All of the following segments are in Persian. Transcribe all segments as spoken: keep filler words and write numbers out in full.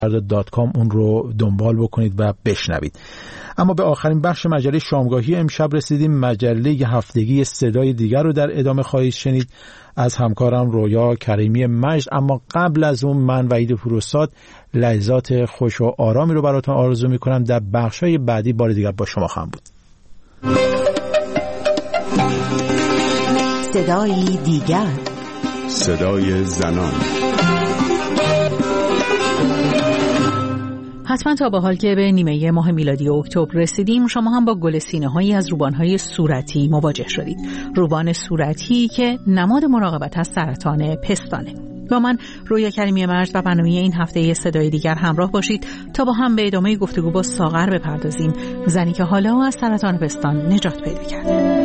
دات کام اون رو دنبال بکنید و بشنوید. اما به آخرین بخش مجله شامگاهی امشب رسیدیم. مجله هفتگی صدای دیگر رو در ادامه خواهید شنید از همکارم رویا کریمی مجد. اما قبل از اون من وحید پوروساد لحظات خوش و آرامی رو براتون آرزو میکنم. در بخشای بعدی بار دیگر با شما خواهم بود. صدای دیگر، صدای زنان. حتما تا به حال که به نیمه ماه میلادی اکتبر رسیدیم شما هم با گل سینه‌هایی از روبان‌های صورتی مواجه شدید. روبان صورتی که نماد مراقبت از سرطان پستانه. با من رویا کریمی مجد و برنامه این هفته صدای دیگر همراه باشید تا با هم به ادامه گفتگو با ساغر بپردازیم، زنی که حالا از سرطان پستان نجات پیدا کرده.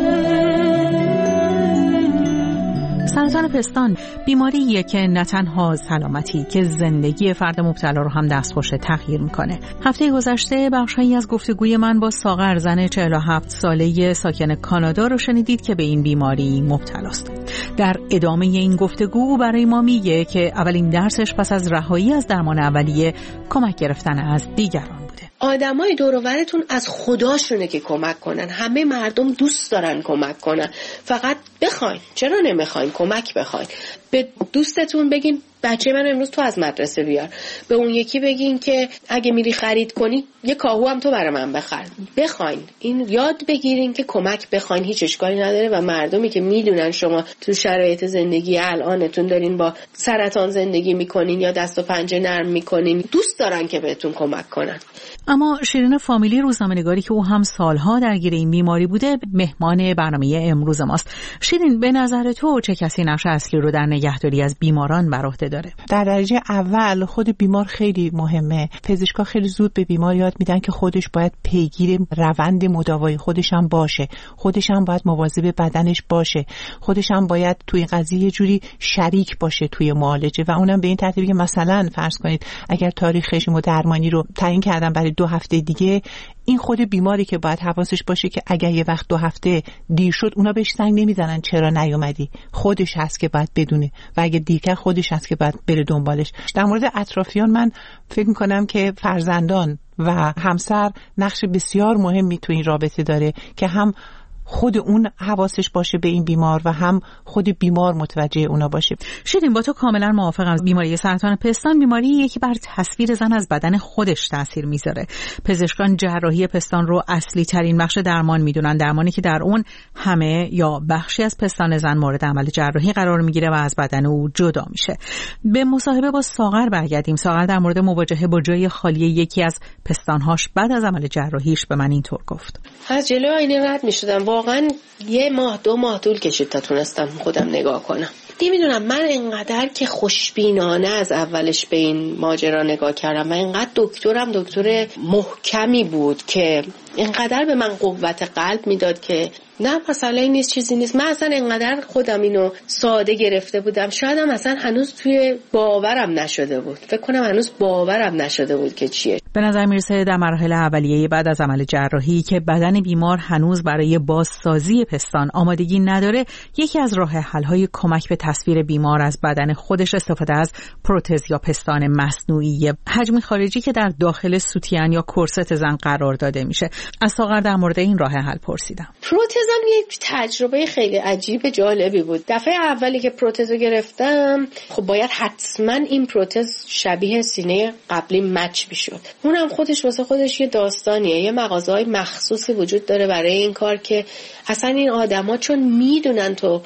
سرطان پستان بیماریه که نه تنها سلامتی که زندگی فرد مبتلا رو هم دستخوش تغییر میکنه. هفته گذشته بخشی از گفتگوی من با ساغر، زن چهل و هفت ساله ساکن کانادا رو شنیدید که به این بیماری مبتلاست. در ادامه این گفتگو برای ما میگه که اولین درسش پس از رهایی از درمان اولیه کمک گرفتن از دیگران بوده. آدمای دور و برتون از خداشونه که کمک کنن. همه مردم دوست دارن کمک کنن، فقط بخواین. چرا نمیخواین؟ کمک بخواین. به دوستتون بگین بچه من امروز تو از مدرسه بیار. به اون یکی بگین که اگه میری خرید کنی یه کاهو هم تو برای من بخر. بخواین. این یاد بگیرین که کمک بخواین هیچ اشکالی نداره و مردمی که میدونن شما تو شرایط زندگی الانتون دارین با سرطان زندگی میکنین یا دست و پنجه نرم میکنین، دوست دارن که بهتون کمک کنن. اما شیرین فامیلی، روزنامه‌نگاری که او هم سالها درگیر این بیماری بوده، مهمان برنامه امروز ماست. شیرین، به نظر تو چه کسی نقش اصلی رو در نگهداری از بیماران بر عهده داره؟ در درجه اول خود بیمار خیلی مهمه. پزشکا خیلی زود به بیمار یاد میدن که خودش باید پیگیر روند مداوای خودش هم باشه، خودش هم باید مواظب بدنش باشه، خودش هم باید توی قضیه یه جوری شریک باشه توی معالجه و اونم به این ترتیبی که مثلا فرض کنید اگر تاریخ رژیم درمانی رو تعیین کردن برای دو هفته دیگه، این خود بیماری که باید حواسش باشه که اگر یه وقت دو هفته دیر شد اونا بهش زنگ نمیزنن چرا نیومدی، خودش هست که باید بدونه و اگه دیر کرد خودش هست که باید بره دنبالش. در مورد اطرافیان من فکر میکنم که فرزندان و همسر نقش بسیار مهمی تو این رابطه داره که هم خود اون حواسش باشه به این بیمار و هم خود بیمار متوجه اونا باشه. شیرین، با تو کاملا موافقم. بیماری سرطان پستان بیماریه که بر تصویر زن از بدن خودش تاثیر میذاره. پزشکان جراحی پستان رو اصلی ترین بخش درمان میدونن، درمانی که در اون همه یا بخشی از پستان زن مورد عمل جراحی قرار میگیره و از بدن او جدا میشه. به مصاحبه با ساغر برگردیم. ساغر در مورد مواجهه با جای خالی یکی از پستانهاش بعد از عمل جراحیش به من اینطور گفت: از جلوی آینه رد میشدم، واقعا یه ماه دو ماه طول کشید تا تونستم خودم نگاه کنم. نمیدونم، من اینقدر که خوشبینانه از اولش به این ماجرا نگاه کردم و اینقدر دکترم دکتر محکمی بود که اینقدر به من قوت قلب میداد که نه مسئله این نیست، چیزی نیست. من اصلا اینقدر خودم اینو ساده گرفته بودم، شاید هم اصلا هنوز توی باورم نشده بود. فکر کنم هنوز باورم نشده بود که چیه. به نظر میرسه در مراحل اولیه بعد از عمل جراحی که بدن بیمار هنوز برای بازسازی پستان آمادگی نداره، یکی از راه حل‌های کمک به تصویر بیمار از بدن خودش استفاده از پروتز یا پستان مصنوعی حجم خارجی که در داخل سوتین یا کرست زن قرار داده میشه. از ساغر در مورد این راه حل پرسیدم. پروتزم یک تجربه خیلی عجیب جالبی بود. دفعه اولی که پروتز رو گرفتم خب باید حتما این پروتز شبیه سینه قبلی مچ میشد. اونم خودش واسه خودش یه داستانیه. یه مغازه‌های مخصوصی وجود داره برای این کار که اصلا این آدما چون میدونن تو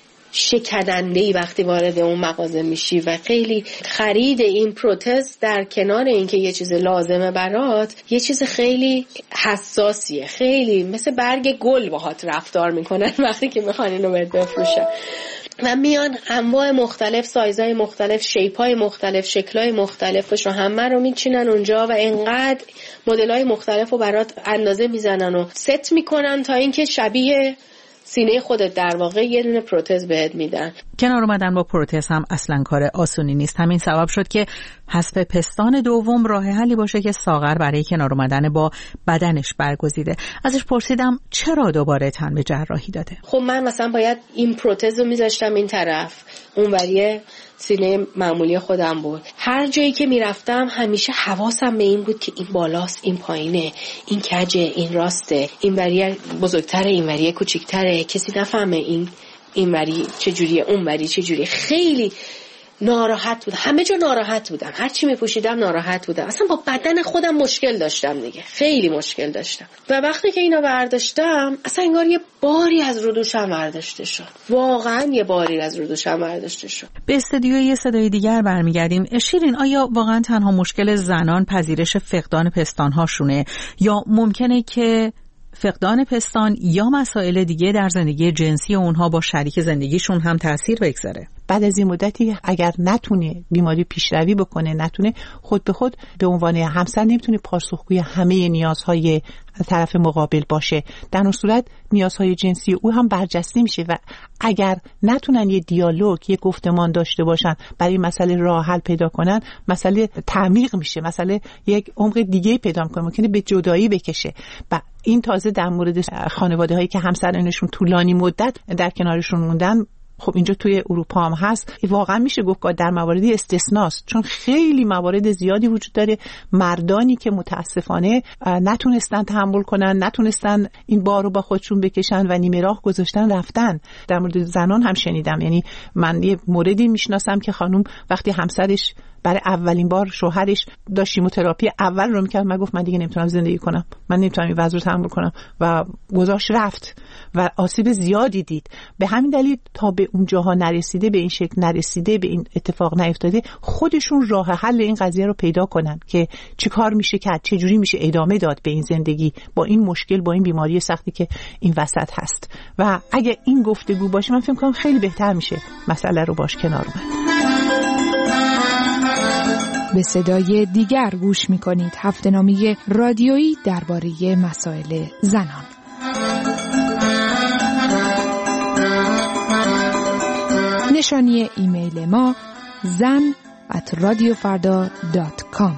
شکننده‌ای وقتی وارد اون مغازه میشی و خیلی خرید این پروتز در کنار اینکه یه چیز لازمه برات، یه چیز خیلی حساسیه، خیلی مثل برگ گل باهات رفتار میکنن وقتی که میخوان اینو بهت بفروشن و میان انواع مختلف، سایزهای مختلف، شیپ‌های مختلف، شکل‌های مختلفش رو همه رو میچینن اونجا و انقدر مدل‌های مختلف رو برات اندازه میزنن و ست میکنن تا اینکه شبیه سینه خودت در واقع یه دونه پروتز بهت میدن. کنار اومدن با پروتز هم اصلا کار آسونی نیست. همین سبب شد که حذف پستان دوم راه حلی باشه که ساغر برای کنار اومدن با بدنش برگزیده. ازش پرسیدم چرا دوباره تن به جراحی داده. خب من مثلا باید این پروتز رو میذاشتم این طرف، اونوری سینه معمولی خودم بود. هر جایی که میرفتم همیشه حواسم به این بود که این بالاست، این پایینه، این کجه، این راسته، این وری بزرگتره، این وری کوچیک‌تره، کسی نفهمه این این وری چجوریه، اون وری چجوریه. خیلی ناراحت بودم، همه جا ناراحت بودم، هر چی میپوشیدم ناراحت بودم، اصلا با بدن خودم مشکل داشتم دیگه، خیلی مشکل داشتم. و وقتی که اینو برداشتم اصلا انگار یه باری از رو دوشم برداشته شد، واقعا یه باری از رو دوشم برداشته شد. به استودیوی یه صدای دیگر برمیگردیم. شیرین، آیا واقعا تنها مشکل زنان پذیرش فقدان پستان‌هاشونه یا ممکنه که فقدان پستان یا مسائل دیگه در زندگی جنسی اونها با شریک زندگیشون هم تأثیر بگذاره؟ بعد از این مدتی اگر نتونه بیماری پیشروی بکنه، نتونه خود به خود به عنوان همسر نمیتونه پاسخگوی همه نیازهای طرف مقابل باشه، در اون صورت نیازهای جنسی او هم برجسته میشه و اگر نتونن یه دیالوگ، یه گفتمان داشته باشن برای مسئله راه حل پیدا کنن، مسئله تعمیق میشه، مسئله یک عمق دیگه پیدا میکنه، ممکنه به جدایی بکشه. و این تازه در مورد خانواده هایی که همسرانشون طولانی مدت در کنارشون موندن، خب اینجا توی اروپا هم هست، واقعا میشه گفت در مواردی استثناست، چون خیلی موارد زیادی وجود داره مردانی که متاسفانه نتونستن تحمل کنن، نتونستن این بار رو با خودشون بکشن و نیمه راه گذاشتن رفتن. در مورد زنان هم شنیدم، یعنی من یه موردی میشناسم که خانم وقتی همسرش برای اولین بار شوهرش داشت شیموتراپی اول رو میکرد، من گفت من دیگه نمیتونم زندگی کنم، من نمیتونم این وضع رو تحمل کنم و گذاشت رفت و آسیب زیادی دید. به همین دلیل تا به اونجاها نرسیده، به این شکل نرسیده، به این اتفاق نیفتاده، خودشون راه حل این قضیه رو پیدا کنن که چیکار میشه کرد، چه جوری میشه ادامه داد به این زندگی با این مشکل، با این بیماری سختی که این وسط هست. و اگه این گفتگو باشه من فکر می‌کنم خیلی بهتر میشه مسئله رو باش کنار اومد. به صدای دیگر گوش می‌کنید، هفته‌نامه رادیویی درباره مسائل زنان. نشانی ایمیل ما زن ات رادیو فردا دات کام.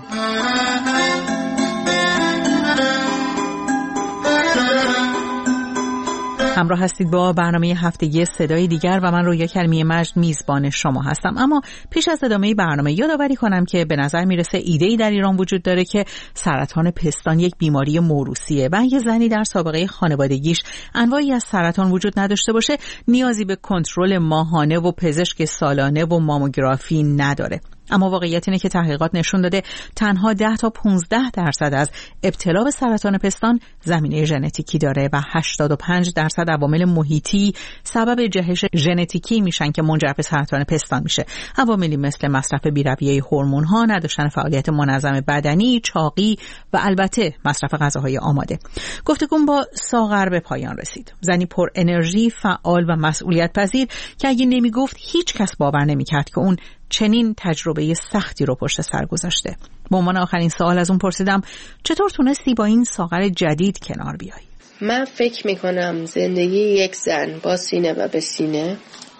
همراه هستید با برنامه هفتگی صدای دیگر و من رویا کلمی مجد میزبان شما هستم. اما پیش از ادامه برنامه یادآوری کنم که به نظر میرسه ایده‌ای در ایران وجود داره که سرطان پستان یک بیماری موروثیه و اگه زنی در سابقه خانوادگیش انواعی از سرطان وجود نداشته باشه نیازی به کنترل ماهانه و پزشک سالانه و ماموگرافی نداره. اما واقعیت اینه که تحقیقات نشون داده تنها ده تا پانزده درصد از ابتلا به سرطان پستان زمینه ژنتیکی داره و هشتاد و پنج درصد عوامل محیطی سبب جهش ژنتیکی میشن که منجر به سرطان پستان میشه. عواملی مثل مصرف بی‌رویه هورمون‌ها، نداشتن فعالیت منظم بدنی، چاقی و البته مصرف غذاهای آماده. گفتگوم با ساغر به پایان رسید. زنی پر انرژی، فعال و مسئولیت پذیر که اگه نمیگفت هیچ کس باور نمیکرد که اون چنین تجربه سختی رو پشت سر گذاشته. به عنوان آخرین سوال از اون پرسیدم چطور تونستی با این ساغر جدید کنار بیای؟ من فکر میکنم زندگی یک زن با سینه و به سینه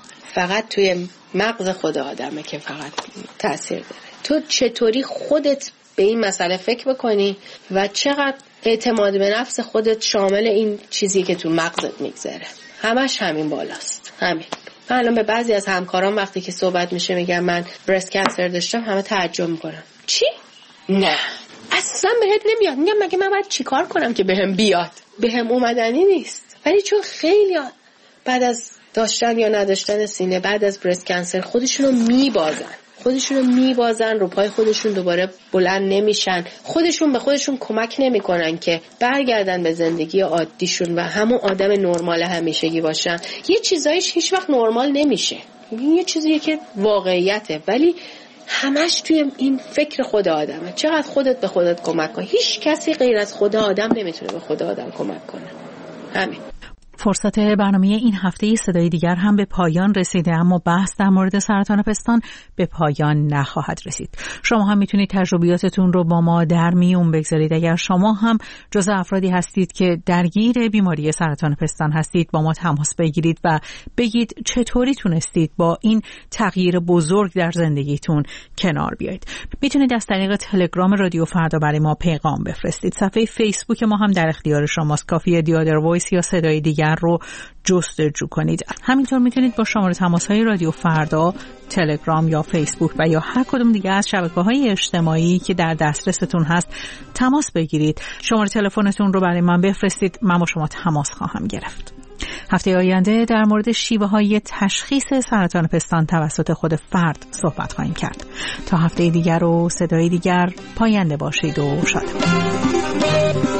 فقط توی مغز خود آدمه که فقط تأثیر داره. تو چطوری خودت به این مسئله فکر بکنی و چقدر اعتماد به نفس خودت شامل این چیزی که تو مغزت میگذره. همش همین بالاست. همین. من الان به بعضی از همکاران وقتی که صحبت میشه میگم من برست کنسر داشتم، همه تعجب میکنن. چی؟ نه اصلا بهت نمیاد. میگم مگه من باید چی کار کنم که بهم بیاد؟ بهم اومدنی نیست. ولی چون خیلی بعد از داشتن یا نداشتن سینه بعد از برست کنسر خودشونو میبازن خودشونو میبازن رو پای خودشون دوباره بلند نمیشن، خودشون به خودشون کمک نمیکنن که برگردن به زندگی عادیشون و همون آدم نرمال همیشگی باشن. یه چیزایش هیچ وقت نرمال نمیشه، یه چیزیه که واقعیته، ولی همش توی این فکر خود آدمه. چقدر خودت به خودت کمک کن. هیچ کسی غیر از خود آدم نمیتونه به خود آدم کمک کنه. همین. فرصت برنامه این هفته صدای دیگر هم به پایان رسیده، اما بحث در مورد سرطان پستان به پایان نخواهد رسید. شما هم میتونید تجربیاتتون رو با ما در میون بگذارید. اگر شما هم جزو افرادی هستید که درگیر بیماری سرطان پستان هستید، با ما تماس بگیرید و بگید چطوری تونستید با این تغییر بزرگ در زندگیتون کنار بیایید. میتونید از طریق تلگرام رادیو فردا برای ما پیغام بفرستید. صفحه فیسبوک ما هم در اختیار شماست. کافیه دی آدر وایس یا صدای دیگر رو جستجو کنید. همینطور میتونید با شماره تماس‌های رادیو فردا، تلگرام یا فیسبوک و یا هر کدوم دیگه از شبکه‌های اجتماعی که در دسترستون هست تماس بگیرید. شماره تلفنتون رو برای من بفرستید، من با شما تماس خواهم گرفت. هفته آینده در مورد شیوه‌های تشخیص سرطان پستان توسط خود فرد صحبت خواهیم کرد. تا هفته دیگر و صدای دیگر، پاینده باشید و شاد باشید.